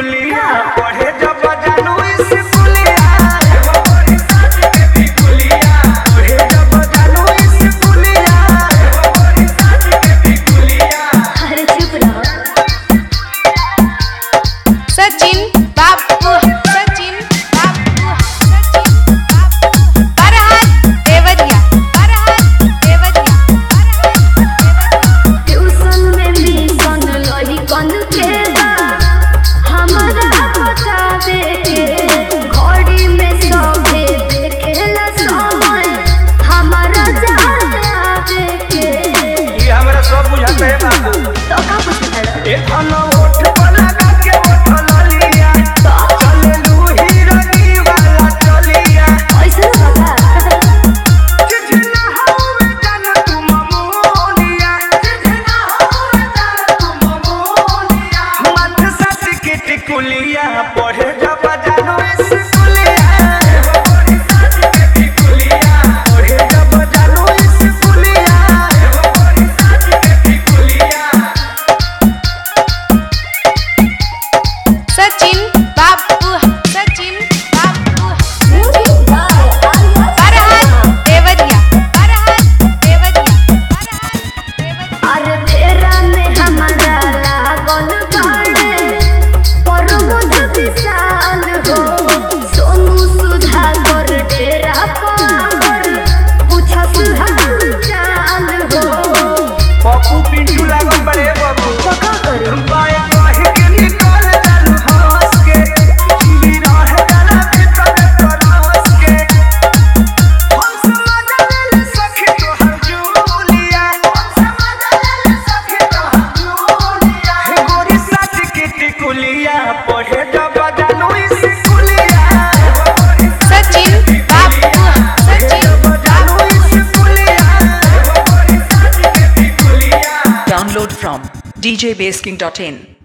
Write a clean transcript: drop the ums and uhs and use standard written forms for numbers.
टिकुलिया पढ़े जब जानू स्कूलिया पढ़े जब जानू स्कूलिया। अरे चुप रहो। सचिन बाबू फरहाद देवरिया ट्यूशन में मिशन लही कन के बा हमरा बतावे के घड़ी में सबे देखेला समय हमारा जाने आवे के। ये हमरा सब बुझाते है बाबू। तो का पूछता है ए खाना ओठ पर लगा के ओठ लिया चले लू हीरोनी वाला चलिया ऐसे ना बाबा। चिझना होवे जान तू ममोलिया चिझना होवे जान तू ममोलिया मत सच के टिकुलिया पढ़े जब जानू स्कूलिया पढ़े जब जानू स्कूलिया। सचिन बाबू फरहाद देवरिया अरे तेरा में हमारा लागल बाड़े प्रमोद विशाल हो सोनू सुधाकर डेरा पर पूछा सुधार चाल हो। पप्पू पिंटू लागल बड़े बाबू तो का करे बाय कहे के निकल जालू हंस के चिड़ी रह जाला भीतर तरस के हम समझ ले सखी तोहर जूलिया हम समझ ले सखी तोहर जूलिया हे गोरी सच के टिकुलिया पढ़े जब जानू स्कूलिया सचिन बाबू Download from djbaseking.in.